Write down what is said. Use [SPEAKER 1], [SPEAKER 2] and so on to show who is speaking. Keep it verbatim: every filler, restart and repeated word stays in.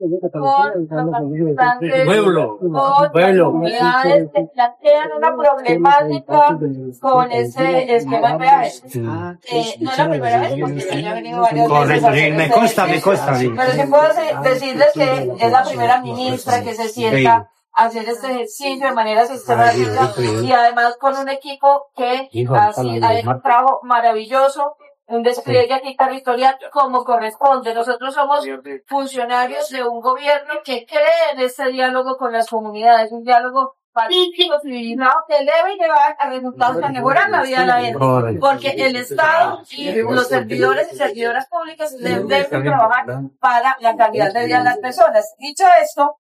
[SPEAKER 1] con los habitantes,
[SPEAKER 2] Pueblo,
[SPEAKER 1] con las
[SPEAKER 2] pueblo.
[SPEAKER 1] comunidades que plantean una problemática con ese esquema de peajes. Eh, no es la primera vez, porque ya he venido varias veces a
[SPEAKER 2] Correcto,
[SPEAKER 1] hacer
[SPEAKER 2] sí, me
[SPEAKER 1] este
[SPEAKER 2] consta, me
[SPEAKER 1] ejercicio,
[SPEAKER 2] consta, sí.
[SPEAKER 1] pero sí puedo de- decirles que es la primera ministra que se sienta a hacer este ejercicio de manera sistemática y además con un equipo que ha, si- ha hecho un trabajo maravilloso, un despliegue aquí territorial como corresponde. Nosotros somos funcionarios de un gobierno que cree en este diálogo con las comunidades, un diálogo pacífico, civilizado, que debe llevar a resultados que mejoran la vida de la gente. Porque el Estado y los servidores y servidoras públicas deben trabajar para la calidad de vida de las personas. Dicho esto,